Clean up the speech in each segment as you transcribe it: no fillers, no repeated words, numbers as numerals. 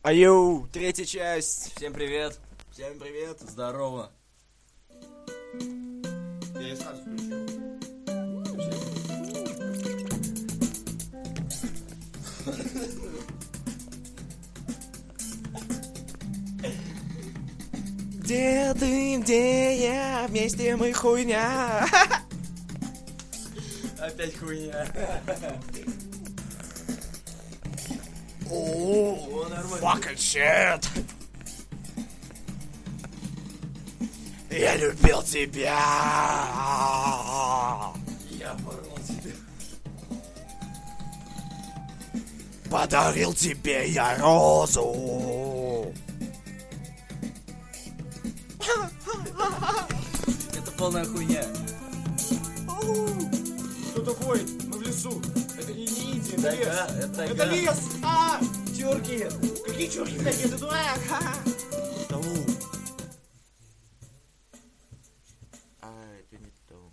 Аю, третья часть. Всем привет. Всем привет. Здорово. Я сразу включу. Где ты, где я, вместе мы хуйня. Опять хуйня. О, fucking shit. Я любил тебя. Я порвал тебя. Подарил тебе я розу. Это полная хуйня. Кто такой? Мы в лесу. Это не Индия, это лес. Тайга, это тайга. Это лес! Чурки! Какие чурки такие? Ты дурак! Это не то.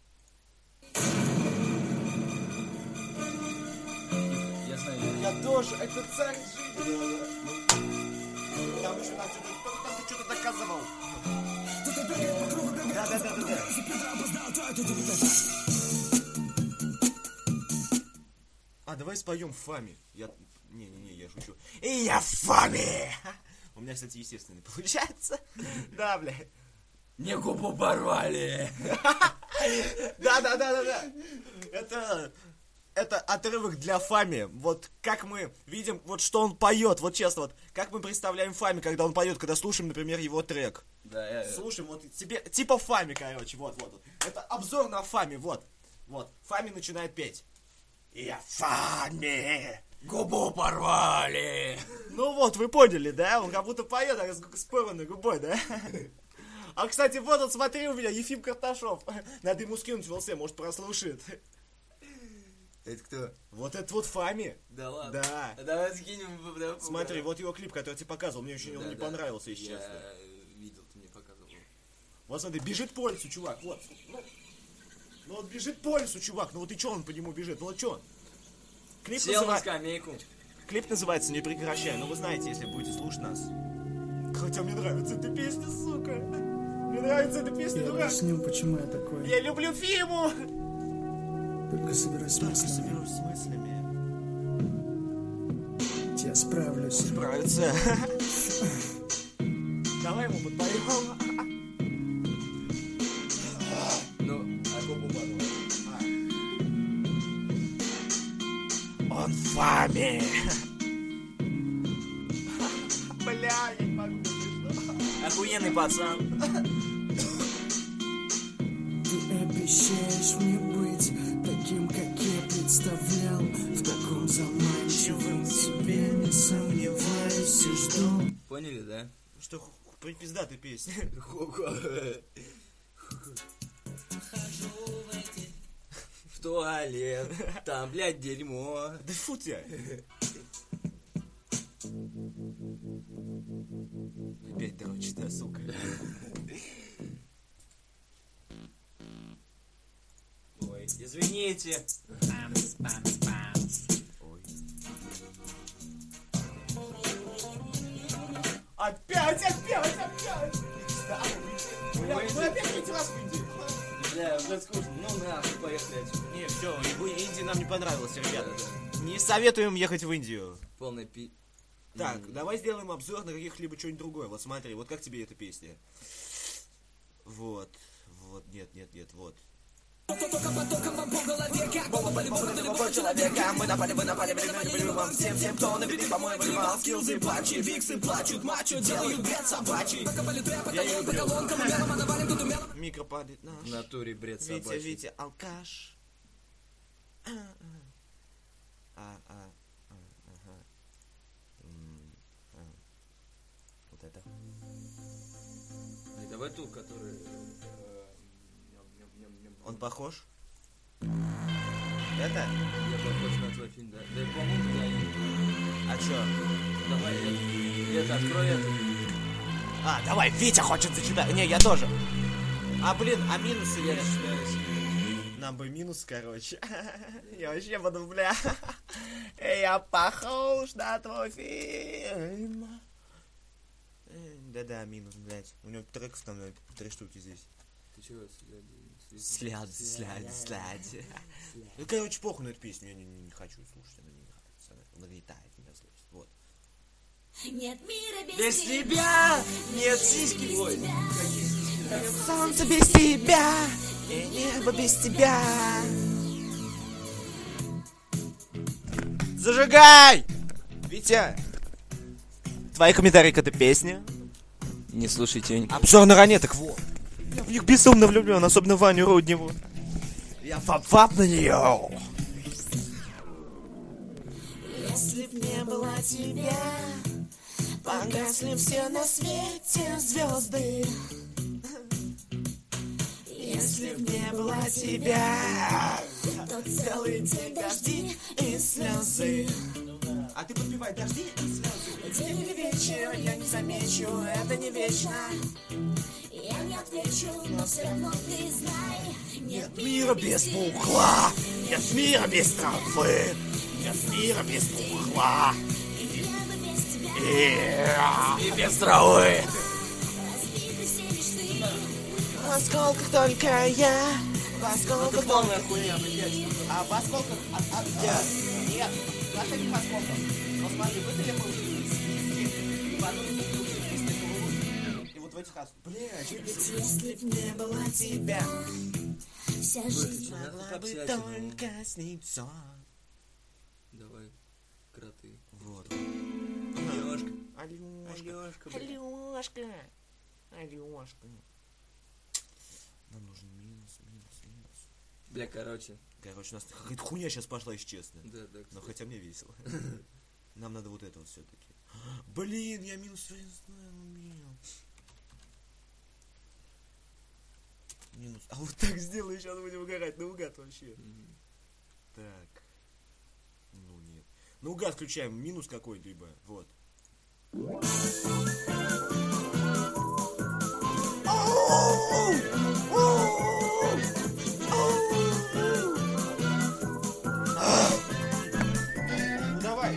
Я знаю. Я тоже, это царь жизни. Там еще там ты что-то доказывал. Да. А давай споем в фаме. Не, я шучу. И я в фаме! У меня, кстати, естественный получается. Да, блядь. Мне губу порвали. Да. Это отрывок для Фами. Вот как мы видим, вот что он поет. Вот честно, вот как мы представляем Фами, когда он поет, когда слушаем, например, его трек. Да, Слушаем, вот тебе, типа Фами, короче, вот. Это обзор на Фами, вот. Фами начинает петь. Я Фами! губу порвали. Ну вот, вы поняли, да? Он как будто поет, а с порванной губой, да? А, кстати, вот он, смотри, у меня Ефим Карташов. Надо ему скинуть в ЛС, может, прослушает. Это кто? Вот это вот Фами. Да ладно. Да. Давай скинем. Давай Смотри, вот его клип, который я тебе показывал. Мне очень он не понравился, если честно. Я видел, ты мне показывал. Вот смотри, бежит по лесу, чувак, вот. Ну вот бежит по лесу, чувак. Ну вот и чё он по нему бежит? Ну вот чё? Клип, Сел на скамейку. Клип называется «Не прекращай». Ну вы знаете, если будете слушать нас. Хотя мне нравится эта песня, сука. Мне нравится эта песня, Я дурак. объясню, почему я такой. Я люблю Фиму. Только соберусь с мыслями. с мыслями. Я справлюсь. Справиться. Давай ему подпоем. Ну, а губу порвали. Он Фами. Бля, я не могу. Охуенный пацан. Ты обещаешь мне быть таким, как я представлял. В таком заманчивом тебе не сомневаюсь и жду. Поняли, да? Что, пиздатая песня. В туалет. Там, блядь, дерьмо. Да фу тебя. Опять дрочит, да, сука. Ой, извините. Ой. Опять! Да, бля, мы опять третий раз в Индии. Бля, уже скучно. Ну нахуй, поехали отсюда. Не, все, Индия нам не понравилась, ребята. Не советуем ехать в Индию. Полная пи... Так, давай сделаем обзор на каких-либо что-нибудь другое. Вот смотри, вот как тебе эта песня? Вот, нет, вот. Человека, мы напали, вам всем, кто на беды, по-моему, поливал скиллзы, плачи, виксы плачут, мачо, делают бред собачий. Я люблю. Микропадет наш. В натуре бред собачий. Витя, алкаш. Вот это. И давай ту, который... Он похож? Это? Я похож на твой фильм, да. Да, по-моему, да. А чё? Давай, это, открой это. Давай, Витя хочет зачитать. Не, я тоже. А минусы Я нет. читаю. Нам бы минус, короче. Я вообще буду, бля. Я похож на твой фильм. Да-да, минус, блядь. У него трек становится 3 штуки здесь. Ты чего, Слядь. Ну, короче, похуй на эту песню. Я не хочу слушать, она не нравится. Она нагнетает меня злость. Вот. Нет мира Без тебя нет сиськи. Ой, солнце без тебя и небо без тебя. Зажигай! Витя, твои комментарии к этой песне? Не слушайте. Обзор на ранеток, вот. Я в них безумно влюблен, особенно Ваню Рудневу. Я фап-фап на нее. Если б не было тебя, погасли все на свете звезды. Если б не было тебя, то целый день дожди и слезы. А ты подпевай дожди и слезы. День или вечер, я не замечу, это не вечно. я не отвечу, но все равно ты знай. Нет мира без бухла, нет мира без травы, нет мира без бухла Небо без тебя, и без травы. разбиты все мечты. В осколках только я, в осколках полная хуйня, блядь. А в осколках от нет, даже не в осколках. Но смотри, в этой я и в одной и вот в этих осколках. Блядь, если б не было тебя, Вся жизнь могла бы только сниться. Давай, кроты. Вот. Алёшка. Алёшка. Алёшка. Нам нужен минус. Бля, короче. Короче, у нас какая-то хуйня сейчас пошла, если честно. Да, Но хотя мне весело. Нам надо вот это вот все-таки. Блин, я минус убил. Минус. А вот так сделаю, сейчас будем угорать. Наугад вообще. Так. Ну нет. Наугад включаем. Минус какой-либо. Вот. Ну давай.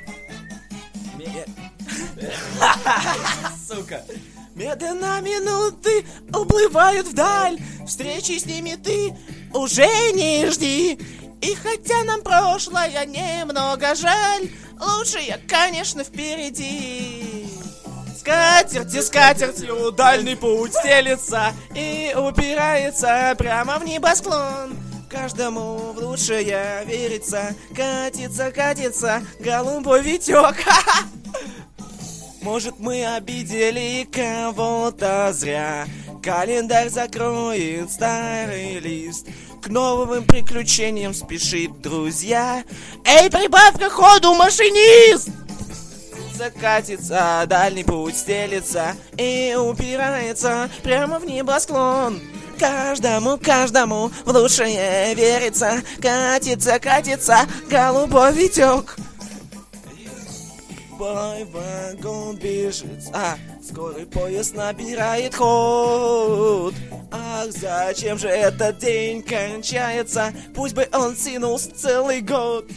Сука. Медленно минуты уплывают вдаль. Встречи с ними ты уже не жди. И хотя нам прошлое немного жаль, лучшее, конечно, впереди. Скатертью дальний путь стелется и упирается прямо в небосклон. Каждому в лучшее верится, катится голубой витек. Может, мы обидели кого-то зря. Календарь закроет старый лист. К новым приключениям спешит, друзья. Эй, прибавь-ка ходу, машинист! Закатится, дальний путь стелется и упирается прямо в небосклон. Каждому в лучшее верится, катится голубой витек. Вагон бежит, скорый поезд набирает ход. Ах, зачем же этот день кончается? Пусть бы он тянулся целый год.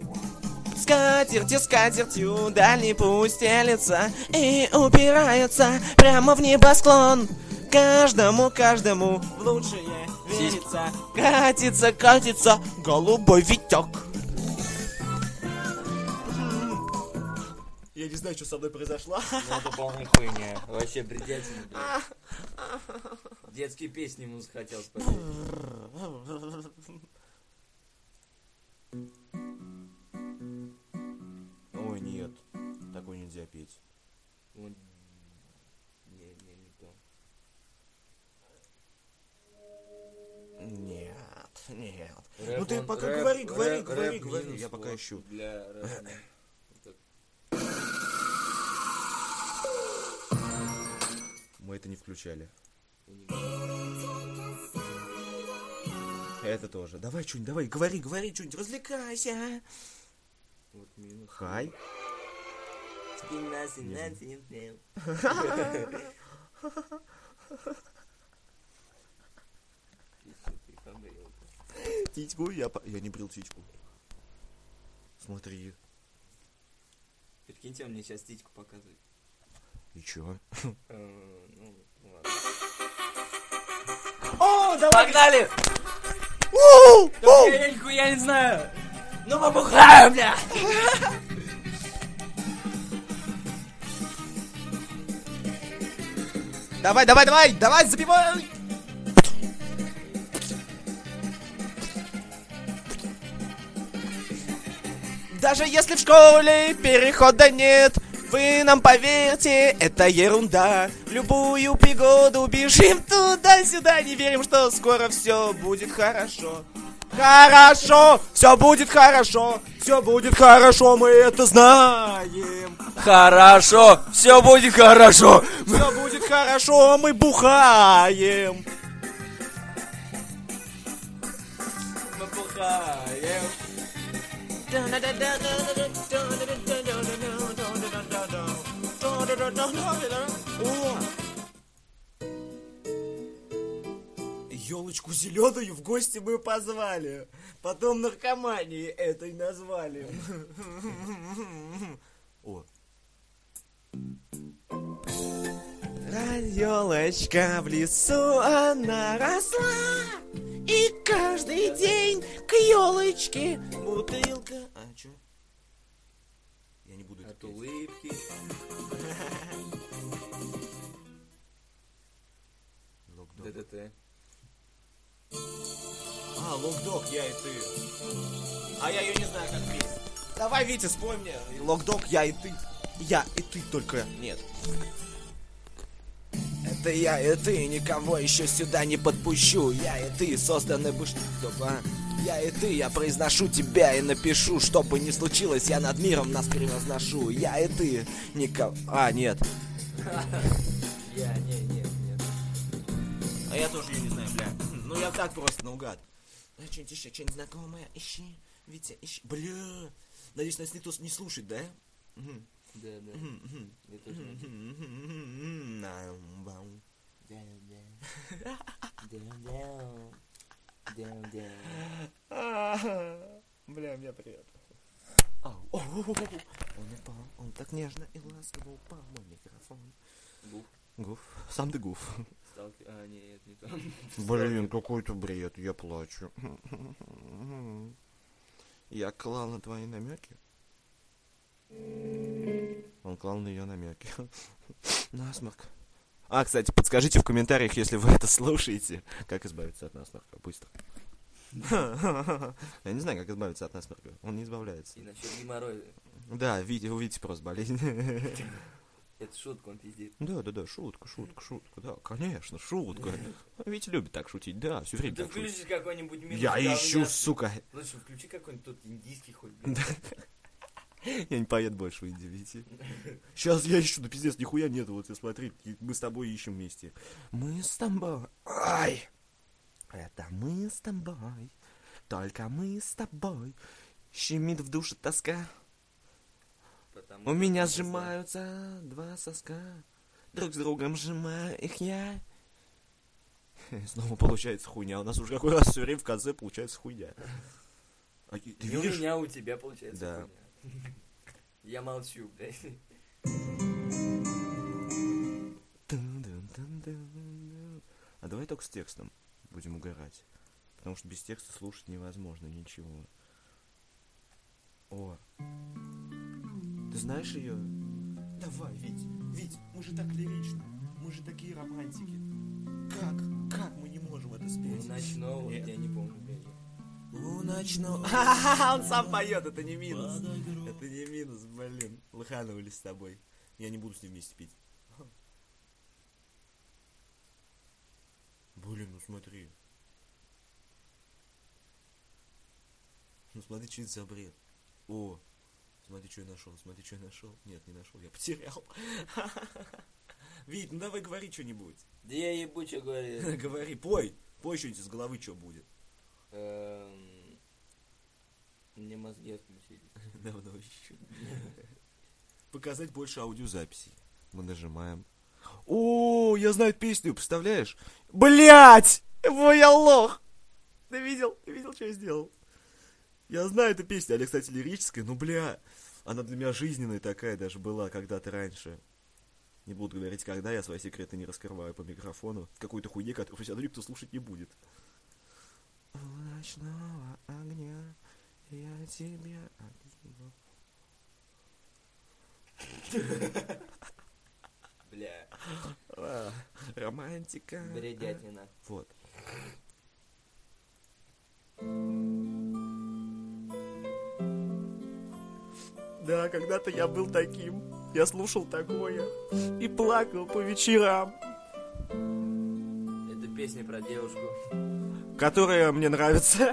Скатертью дальний путь стелется и упирается прямо в небосклон. Каждому в лучшее верится, катится голубой витек. Я не знаю, что со мной произошло. Ну это полная хуйня. Вообще бредятина, блядь. Детские песни ему захотел спеть. Ой, нет. Такой нельзя петь. Не то. Нет. Рэп, Ну ты он- пока рэп, говори, рэп минус, я пока вот, ищу. Для рэпа. Мы это не включали. Это тоже. Давай что-нибудь, давай, говори что-нибудь, развлекайся. Вот минус. Хай. Титьку, я не брил титьку. Смотри. Прикиньте, он мне сейчас титьку показывает. И чё? Ну, ладно. О, давай! Погнали! Я нихуя не знаю! Ну побухаем, бля! Давай, забивай! Даже если в школе перехода нет, вы нам поверьте, это ерунда. В любую пригоду бежим туда-сюда, не верим, что скоро все будет хорошо. Хорошо, все будет хорошо, мы это знаем. Хорошо, все будет хорошо. Все будет хорошо, мы бухаем. Мы бухаем. Елочку зеленую в гости мы позвали. Потом наркомании этой назвали. О. Елочка в лесу она росла, и каждый день к елочке бутылка. А, чё? Я не буду это От петь. улыбки. Локдог. ДДТ. А, Локдог, я и ты. А я ее не знаю, как петь. Давай, Витя, спой мне. Локдог, я и ты. Я и ты, только нет. Это я и ты, никого еще сюда не подпущу. Я и ты созданы бы, чтобы... Я и ты, я произношу тебя и напишу. Что бы ни случилось, я над миром нас превозношу. Я и ты, никого... А, нет. Нет. А я тоже ее не знаю, бля. Ну я так просто наугад. Что-нибудь еще, что-нибудь знакомое, ищи. Витя, ищи. Бля. Надеюсь, нас никто не слушает, да? Да. Я тоже Бля, мне приятно. Он упал, он так нежно и ласково упал мой микрофон. Гуф. Сам ты гуф. А, нет, не то. Блин, какой-то бред, я плачу. Я клал на твои намеки. Он клал на ее намеки. Насморк. А, кстати, подскажите в комментариях, если вы это слушаете, как избавиться от насморка. Быстро. Я не знаю, как избавиться от насморка. Он не избавляется. И насчет геморроя. Да, вы видите просто болезнь. Это шутка, он пиздит. Да, шутка. Да, конечно, шутка. Ведь любит так шутить, да, все время Ты так шутит. включишь какой-нибудь минус. Я ищу, сука. Лучше включи какой-нибудь тут индийский хоть, блин. Я не поеду больше в Индию, видите. Сейчас я ищу, да пиздец, нихуя нету, вот смотри, мы с тобой ищем вместе. Мы с тобой. Ай! Это мы с тобой. Только мы с тобой. Щемит в душе тоска. Потому У меня что сжимаются два соска. Друг с другом сжимаю их я. Снова получается хуйня. У нас уже какой раз все время в конце получается хуйня. А ты не у видишь? меня, у тебя получается Да. хуйня. Я молчу, блядь. А давай только с текстом будем угорать. Потому что без текста слушать невозможно ничего. О. Ты знаешь ее? Давай, Вить, мы же так лиричны. Мы же такие романтики. Как мы не можем это спеть? У ночного, Нет. я не помню, блядь. У ночного... Ха-ха-ха, он сам поет, это не минус. Это не минус, блин. Лоханулись с тобой. Я не буду с ним вместе пить. Блин, ну смотри. Ну смотри, что это за бред. О, смотри, что я нашел. Нет, не нашел, я потерял. Вить, ну давай говори что-нибудь. Да я ебу, что говорю. Говори, пой что-нибудь из головы, что будет. Мне мозги отключили. Давно еще. Показать больше аудиозаписей. Мы нажимаем. О, я знаю песню, представляешь? Блять! Ой, я лох! Ты видел, что я сделал? Я знаю эту песню, она, кстати, лирическая, но, бля, Она для меня жизненная такая даже была когда-то раньше. Не буду говорить, когда я свои секреты не раскрываю по микрофону. Какой-то хуйне, которую все равно никто слушать не будет. У ночного огня я тебя обниму. Бля, Романтика. бредятина. Вот. Да, когда-то я был таким. Я слушал такое и плакал по вечерам. Это песня про девушку. Которая мне нравится.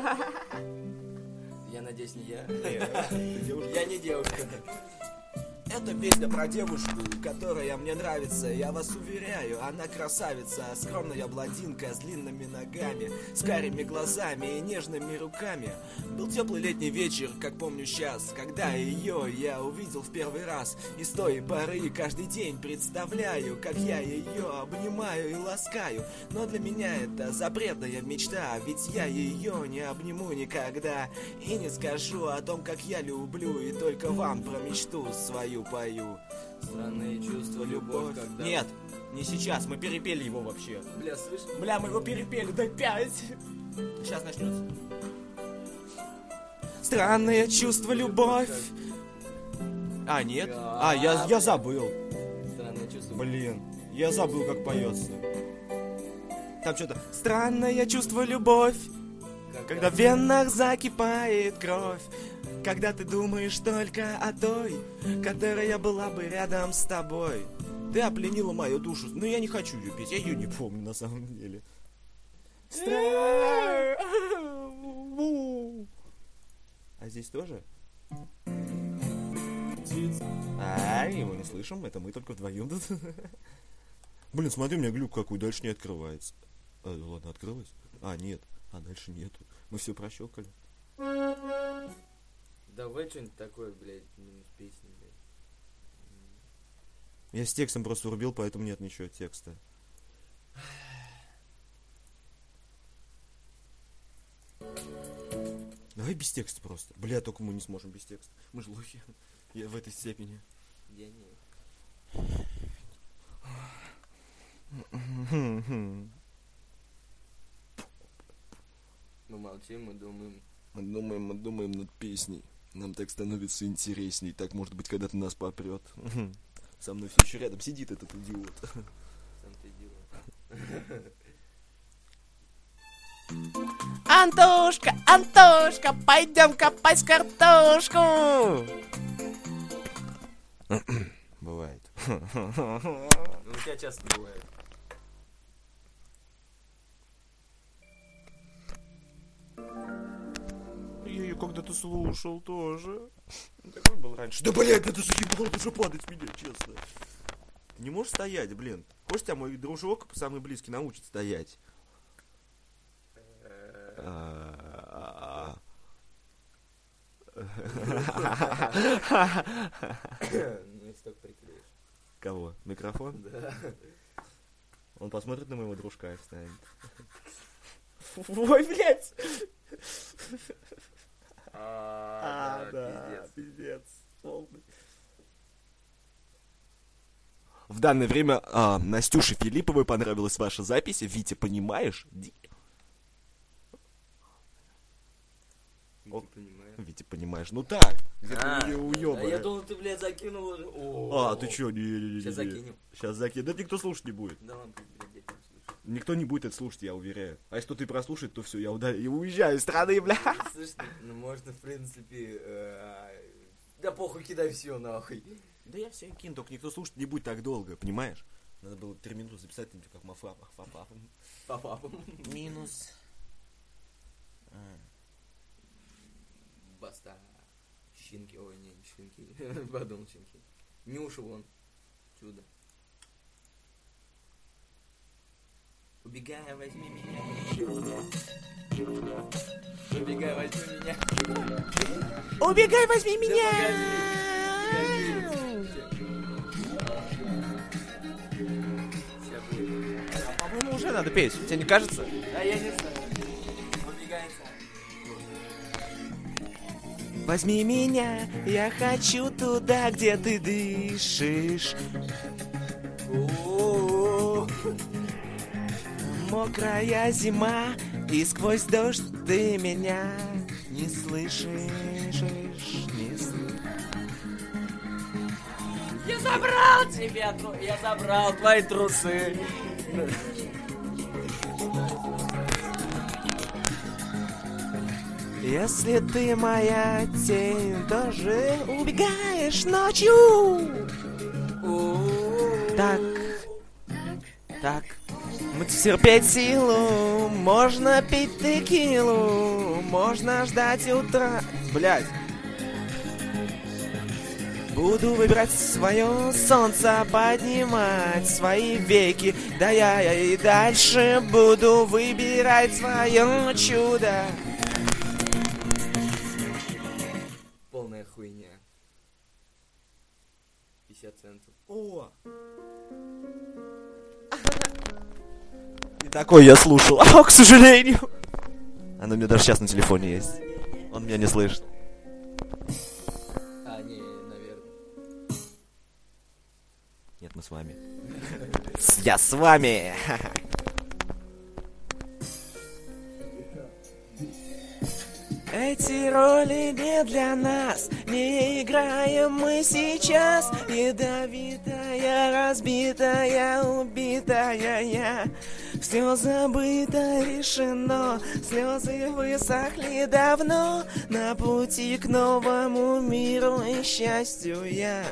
Я надеюсь, не я. Девушка. Я не девушка. Это песня про девушку, которая мне нравится. Я вас уверяю, она красавица. Скромная блондинка с длинными ногами, с карими глазами и нежными руками. Был теплый летний вечер, как помню сейчас, когда ее я увидел в первый раз. И с той поры каждый день представляю, как я ее обнимаю и ласкаю. Но для меня это запретная мечта, ведь я ее не обниму никогда. И не скажу о том, как я люблю, и только вам про мечту свою пою. Странные чувства, любовь, когда... Нет, не сейчас, мы перепели его вообще. Бля, слышь? Бля, мы его перепели, дай 5. Сейчас начнется. Странное чувство, любовь. А, нет? А, я забыл. Странные чувства. Блин, я забыл, как поется. Там что-то. Странное чувство, любовь. Когда в венах закипает кровь. Когда ты думаешь только о той, которая была бы рядом с тобой. Ты опленила мою душу. Но я не хочу ее петь, я ее не помню на самом деле. А здесь тоже? А, его не слышим, это мы только вдвоем тут. Блин, смотри, у меня глюк какой, дальше не открывается. Ладно, открылось? А, нет, а дальше нету. Мы все прощелкали. Давай что-нибудь такое, блядь, минус песни, блядь. Я с текстом просто урубил, поэтому нет ничего текста. Давай без текста просто. Бля, только мы не сможем без текста. Мы же лохи. Я в этой степени. Я не... Мы молчим, мы думаем. Мы думаем над песней. Нам так становится интересней. Так, может быть, когда-то нас попрет. Со мной все еще рядом сидит этот идиот. Сам ты идиот. Антошка, Антошка, пойдем копать картошку. Бывает. Ну, у тебя часто бывает. Я ее когда-то слушал тоже. Такой был раньше. Да, блядь, это заебало уже падать меня, честно. Ты не можешь стоять, блин. Хочешь, тебя мой дружок, самый близкий, научит стоять? Ну, если только приклеишь. Кого? Микрофон? Да. Он посмотрит на моего дружка и встанет. Ой, блядь! Да, пиздец. В данное время Настюше Филипповой понравилась ваша запись. Витя, понимаешь? Витя, понимаешь? Ну так. Где-то уёбаны. Я думал, ты, блядь, закинул. Ты чё? Не. Сейчас закинем. Сейчас закинем. Да никто слушать не будет. Да ладно, блядь, я тебя слушаю. Никто не будет это слушать, я уверяю. А если кто-то и прослушает, то все, я уезжаю из страны, бля. Слышь, ну можно, в принципе, да похуй, кидай все нахуй. Да я все кину, только никто слушать не будет так долго, понимаешь? Надо было 3 минуты записать, как мафапах. Папапам. Минус. Баста. Щинки, ой, не щинки. Подумал щинки. Нюша вон. Чудо. Убегай, возьми меня. Убегай, возьми меня. Убегай, возьми меня! По-моему, уже надо петь, тебе не кажется? А я не знаю. Убегай сам. Возьми меня, я хочу туда, где ты дышишь. О-о-о. Мокрая зима, и сквозь дождь ты меня не слышишь, не слышишь. Я забрал тебя, я забрал твои трусы. Если ты моя тень, тоже убегаешь ночью. Так, мы терпеть силу, можно пить текилу, можно ждать утра. Блядь. Буду выбирать свое солнце, поднимать свои веки. Да я и дальше буду выбирать свое чудо. Полная хуйня. 50 центов. О! И такой я слушал, к сожалению. Оно у меня даже сейчас на телефоне есть. Он меня не слышит. Не, наверное. Нет, мы с вами. Я с вами. Эти роли не для нас, не играем мы сейчас. Ядовитая, разбитая, убитая я. Все забыто, решено, слезы высохли давно. На пути к новому миру и счастью я.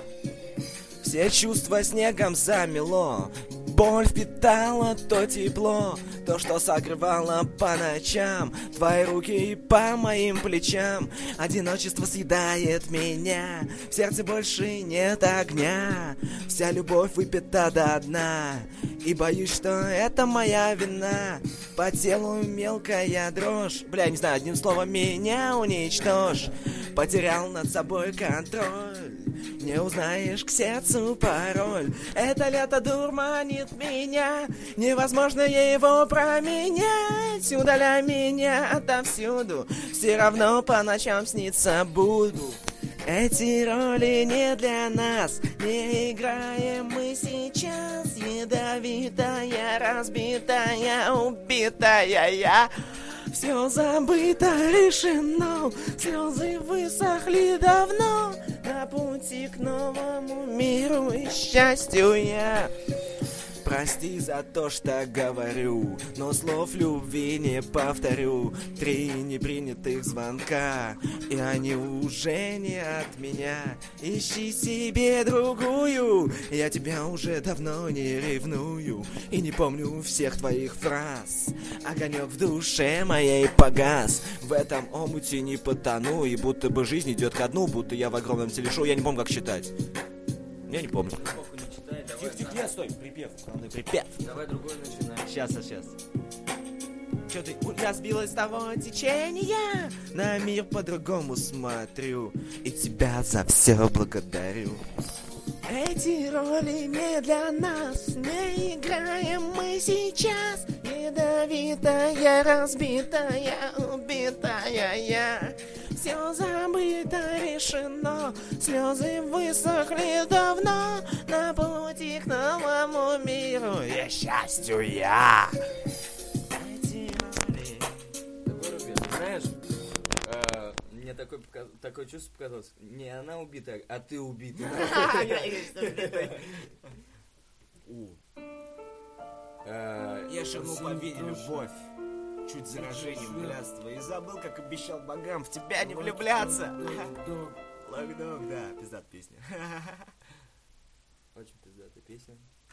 Все чувства снегом замело, боль впитала то тепло, то, что согревало по ночам, твои руки по моим плечам. Одиночество съедает меня, в сердце больше нет огня, вся любовь выпита до дна, и боюсь, что это моя вина. По телу мелкая дрожь, бля, не знаю, одним словом меня уничтожь. Потерял над собой контроль, не узнаешь к сердцу пароль. Это лето дурманит меня, невозможно его променять. Удаляй меня отовсюду, все равно по ночам сниться буду. Эти роли не для нас, не играем мы сейчас. Ядовитая, разбитая, убитая я. Все забыто, решено, слезы высохли давно. На пути к новому миру и счастью я. Прости за то, что говорю, но слов любви не повторю. 3 непринятых звонка, и они уже не от меня. Ищи себе другую, я тебя уже давно не ревную. И не помню всех твоих фраз, огонек в душе моей погас. В этом омуте не потону, и будто бы жизнь идет ко дну, будто я в огромном телешоу. Я не помню, как считать. Я не помню. Тихо, стой, припев, главный припев. Давай другой начинаем. Сейчас. Чё ты? Я сбилась с того течения, на мир по-другому смотрю, и тебя за все благодарю. Эти роли не для нас, не играем мы сейчас. Ядовитая, разбитая, убитая я. Все забыто, решено, слезы высохли давно. На пути к новому миру и счастью я. Эти роли. Такой рубеж, знаешь, мне такое чувство показалось. Не она убита, а ты убита. Я шагнул по вере любовь, чуть заражением блядства, и забыл, как обещал богам в тебя не влюбляться. Локдог, да, пиздат песня. Очень пиздатая песня.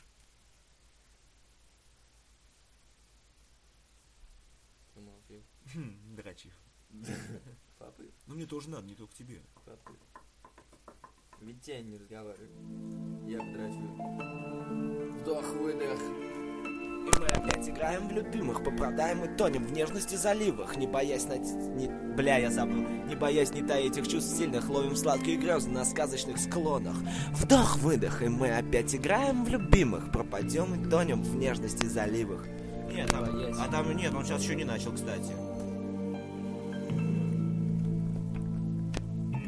Замолчи. Драчив. Папы. Ну мне тоже надо, не только тебе. Папы. Ведь тебя не разговариваю. Я подрачиваю. Вдох-выдох. И мы опять играем в любимых, попадаем и тонем в нежности заливах, не боясь не боясь не таять этих чувств сильных, ловим сладкие грезы на сказочных склонах. Вдох-выдох, и мы опять играем в любимых, пропадем и тонем в нежности заливах. Нет, нет, он сейчас еще не начал, кстати.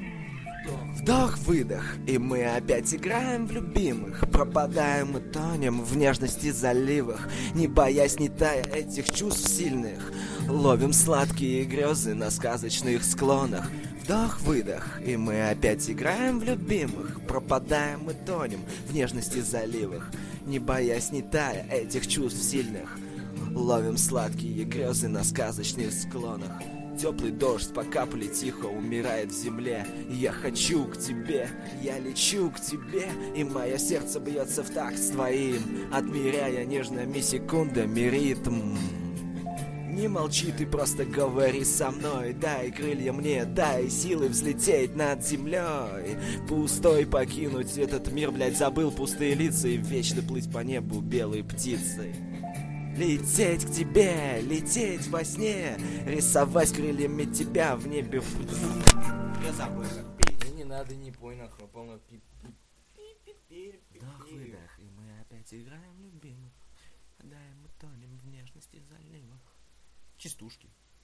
Вдох-выдох, и мы опять играем в любимых. Пропадаем и тонем в нежности заливах, не боясь, не тая этих чувств сильных. Ловим сладкие грезы на сказочных склонах. Вдох-выдох, и мы опять играем в любимых. Пропадаем и тонем в нежности заливах, не боясь, не тая этих чувств сильных. Ловим сладкие грезы на сказочных склонах. Теплый дождь по капле тихо умирает в земле. И я хочу к тебе, я лечу к тебе, и мое сердце бьется в такт с твоим, отмеряя нежными секундами ритм. Не молчи, ты просто говори со мной. Дай крылья мне, дай силы взлететь над землей. Пустой покинуть этот мир, блядь, забыл пустые лица и вечно плыть по небу белой птицей. Лететь к тебе, лететь во сне, рисовать крыльями тебя в небе. Я забыл, как петь. Мне не надо, не пой нахуй, полно пип. Вдох-выдох, и мы опять играем в любимых. Дай мы тонем в нежности заливах. Частушки.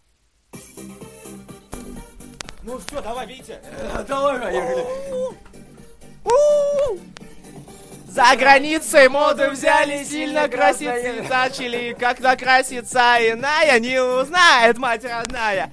Ну все, давай, Витя. Давай, поехали. За границей моду взяли, сильно краситься и начали. Как накраситься иная, не узнает мать родная.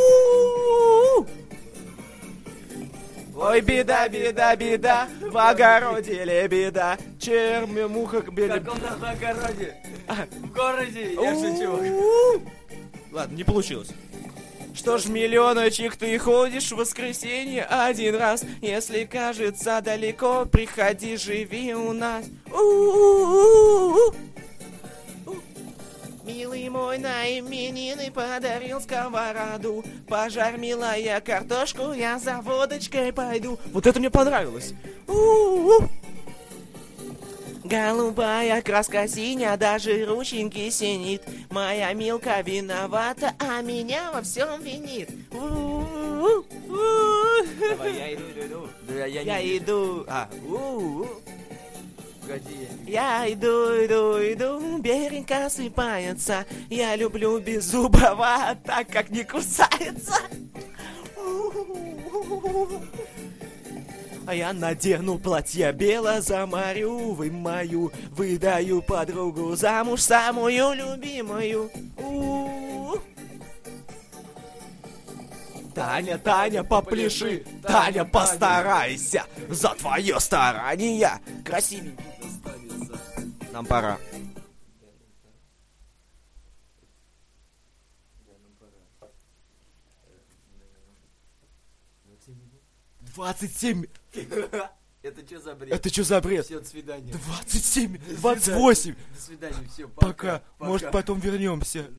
Ой, беда, беда, беда, в огороде ли беда. Черми, муха, В бели. каком там огороде? В городе, я шучу. Ладно, не получилось. Что ж, миллионочек, ты ходишь в воскресенье один раз. Если кажется далеко, приходи, живи у нас. Милый мой на именины подарил сковороду. Пожарь, милая, картошку, я за водочкой пойду. Вот это мне понравилось. Голубая краска синяя, даже рученьки синит. Моя Милка виновата, а меня во всем винит. Давай, я иду. Да, Я иду. Погоди. Я иду, беренька сыпается. Я люблю беззубого, так как не кусается. А я надену платье бело, заморю мою, выдаю подругу замуж, самую любимую. Таня, Таня, попляши, Таня, постарайся, за твое старание красивенький останется. Нам пора. 27. Это что за бред? Это что за бред? Все, до свидания. 27, 28. До свидания, все, Пока. Может, потом вернемся.